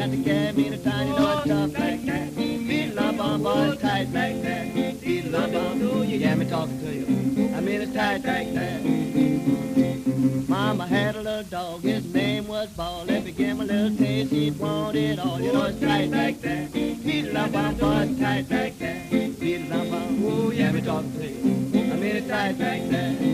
got the cab in a tiny little tough like that. Beat-a-bum, boy, tight like that. Beat-a-bum, you got me talking to you. I mean it's tight like that. Mama had a little dog, his name was Ball. If he gave him a little taste, he'd want it all. You know it's tight like that. Beat-a-bum, boy, tight like that. Beat-a-bum, ooh, yeah, me talking to you. I mean it's tight like that.